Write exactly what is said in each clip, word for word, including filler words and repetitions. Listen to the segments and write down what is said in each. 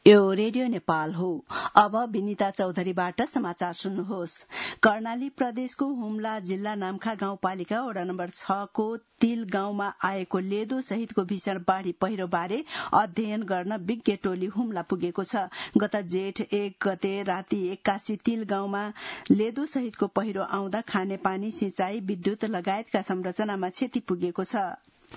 यो रेडियो नेपाल हो। अब विनिता चौधरीबाट समाचार सुन्नुहोस्। कर्णाली प्रदेशको हुम्ला जिल्ला नाम्खा गाउँपालिका वडा नम्बर छ को तिल गाउँमा आएको लेदो सहितको भीषण बाढ़ी पहिरो बारे अध्ययन गर्न विज्ञ टोली हुम्ला पुगेको छ। गत जेठ एक गते राति एक्कासी तिल गाउँमा लेदो सहितको पहिरो आउँदा खानेपानी, सिंचाई, विद्युत लगायतका संरचनामा क्षति पुगेको छ।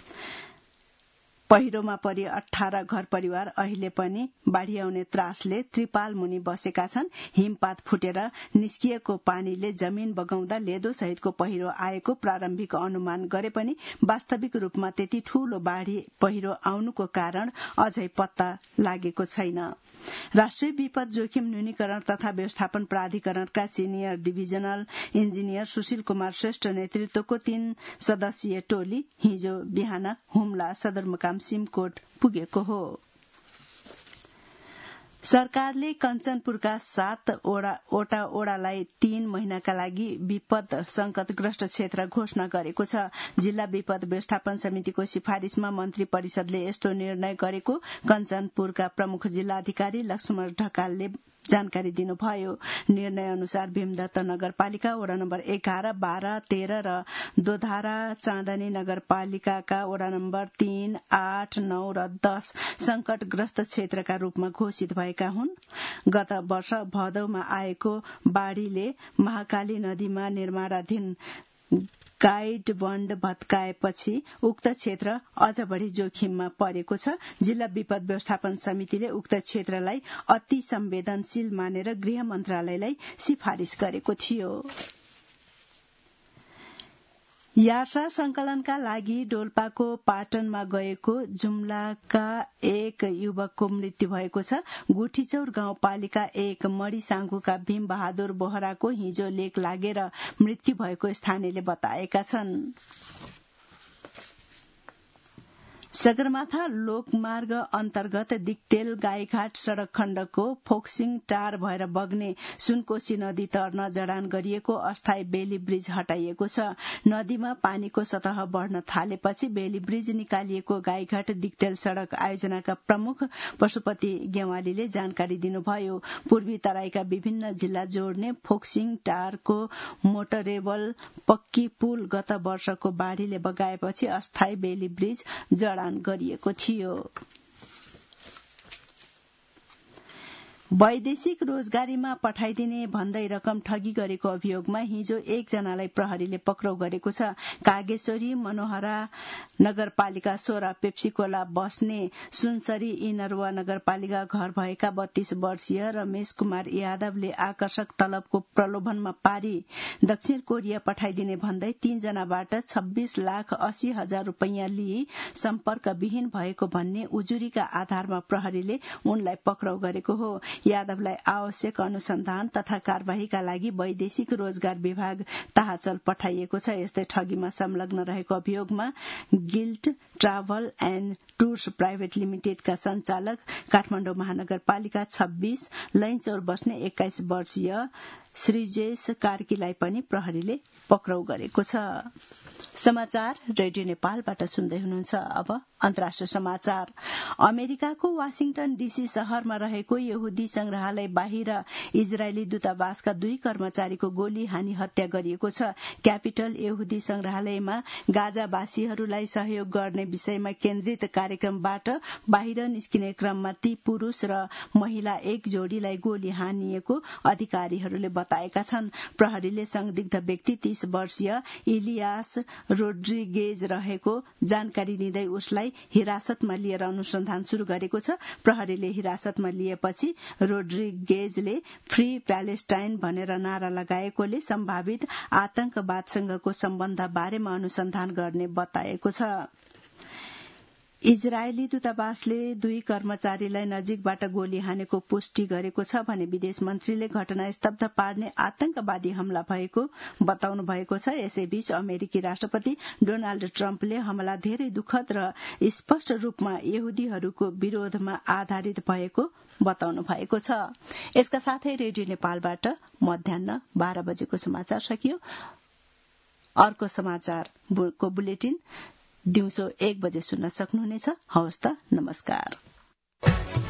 पहिरोमा परि अठार घर परिवार अहिले पनि बाढ़ी आउने त्रासले त्रिपाल मुनि बसेका छन्। हिमपात फुटेर निस्किएको पानीले जमीन बगाउँदा लेदो सहितको पहिरो आएको प्रारम्भिक अनुमान गरे पनि वास्तविक रूपमा त्यति ठूलो बाढ़ी पहिरो आउनुको कारण अझै पत्ता लागेको छैन। राष्ट्रिय विपद जोखिम न्यूनीकरण तथा व्यवस्थापन प्राधिकरणका senior divisional engineer Sushil Kumar Shrestha नेतृत्वको तीन सदस्यीय टोली हिजो बिहान हुम्ला सदरमुकाम सिमकोट पुगेको हो। सरकारले कञ्चनपुरका सात वटा ओडालाई तीन महिनाका लागि विपद संकटग्रस्त क्षेत्र घोषणा गरेको छ। जिल्ला विपद व्यवस्थापन समितिको सिफारिशमा मन्त्री परिषदले यस्तो निर्णय गरेको कञ्चनपुरका प्रमुख जिल्लाधिकारी लक्ष्मण ढकालले जानकारी दिनुभयो। निर्णय अनुसार भीमदत्त नगरपालिका वडा नम्बर एघार, बाह्र, तेह्र र दोधारा चाँदनी नगरपालिकाका वडा नम्बर तीन, आठ, नौ र दश संकटग्रस्त क्षेत्रका रूपमा घोषित भएका हुन्। गत वर्ष भदौमा आएको बाढ़ीले महाकाली नदीमा निर्माणाधीन गाइड बन्ड भत्काएपछि उक्त क्षेत्र अझ बढ़ी जोखिममा परेको छ। जिल्ला विपद व्यवस्थापन समितिले उक्त क्षेत्रलाई अति संवेदनशील मानेर गृह मन्त्रालयलाई सिफारिश गरेको थियो। यार्सा संकलनका लागि डोल्पाको पाटनमा गएको जुम्लाका एक युवकको मृत्यु भएको छ। गुठीचौर गाउँपालिका एक मडी साङ्गुका भीम बहादुर बोहराको हिजो लेक लागेर मृत्यु भएको स्थानीयले बताएका छन्। सगरमाथा लोकमार्ग अन्तर्गत दिक्तेल गाईघाट सड़क खण्डको फोक्सिङ टार भएर बग्ने सुनकोशी नदी तर्न जडान गरिएको अस्थायी बेली ब्रिज हटाइएको छ। नदीमा पानीको सतह बढ़न थालेपछि बेली ब्रिज निकालिएको गाईघाट दिक्तेल सड़क आयोजनाका प्रमुख पशुपति गेवालीले जानकारी दिनुभयो। पूर्वी तराईका विभिन्न जिल्ला जोड्ने फोक्सिङ टारको मोटरेबल पक्की पुल गत वर्षको बाढ़ीले बगाएपछि अस्थायी बेली ब्रिज जडान गरिएको थियो। वैदेशिक रोजगारीमा पठाइदिने भन्दै रकम ठगी गरेको अभियोगमा हिजो एकजनालाई प्रहरीले पक्राउ गरेको छ। कागेश्वरी मनोहरा नगरपालिका सोह्र पेप्सीकोला बस्ने सुनसरी इनरवा नगरपालिका घर भएका बत्तीस वर्षीय रमेश कुमार यादवले आकर्षक तलबको प्रलोभनमा पारी दक्षिण कोरिया पठाइदिने भन्दै तीनजनाबाट छब्बीस लाख अस्सी हजार रूपियाँ लिई सम्पर्कविहीन भएको भन्ने उजुरीका आधारमा प्रहरीले उनलाई पक्राउ गरेको हो। यादवलाई आवश्यक अनुसन्धान तथा कार्यवाहीका लागि वैदेशिक रोजगार विभाग ताहाचल पठाइएको छ। यस्तै ठगीमा संलग्न रहेको अभियोगमा Gilt travel and tours private लिमिटेडका संचालक काठमाडौँ महानगरपालिका छब्बीस लैनचौर बस्ने एक्काइस वर्षीय श्रीजेश कार्कीलाई पनि प्रहरीले पक्राउ गरेको छ। समाचार रेडियो नेपालबाट सुन्दै हुनुहुन्छ। अब अन्तर्राष्ट्रिय समाचार। अमेरिकाको वाशिंटन डीसी शहरमा रहेको यहुदी संग्रहालय बाहिर इजरायली दूतावासका दुई कर्मचारीको गोली हानी हत्या गरिएको छ। क्यापिटल यहुदी संग्रहालयमा गाजावासीहरूलाई सहयोग गर्ने विषयमा केन्द्रित कार्यक्रमबाट बाहिर निस्किने क्रममा ती पुरूष र महिला एक जोडीलाई गोली हानिएको अधिकारीहरूले बताएका छन्। प्रहरीले संदिग्ध व्यक्ति तीस वर्षीय इलियास रोड्रिगेज रहेको जानकारी दिँदै उसलाई हिरासतमा लिएर अनुसन्धान शुरू गरेको छ। प्रहरीले हिरासतमा लिएपछि रोड्रिगेजले फ्री प्यालेस्टाइन भनेर नारा लगाएकोले सम्भावित आतंकवादसँगको सम्बन्ध बारेमा अनुसन्धान गर्ने बताएको छ। इजरायली दूतावासले दुई कर्मचारीलाई नजिकबाट गोली हानेको पुष्टि गरेको छ भने विदेश मन्त्रीले घटना स्तब्ध पार्ने आतंकवादी हमला भएको बताउनु भएको छ। यसैबीच अमेरिकी राष्ट्रपति डोनाल्ड ट्रम्पले हमला धेरै दुखद र स्पष्ट रूपमा यहुदीहरूको विरोधमा आधारित भएको बताउनु भएको छ। यसका साथै रेडियो नेपालबाट मध्याह्न बाह्र बजेको समाचार सकियो। अर्को समाचारको बुलेटिन दिउँसो एक बजे सुन्न सक्नुहुनेछ। हवस् त, नमस्कार।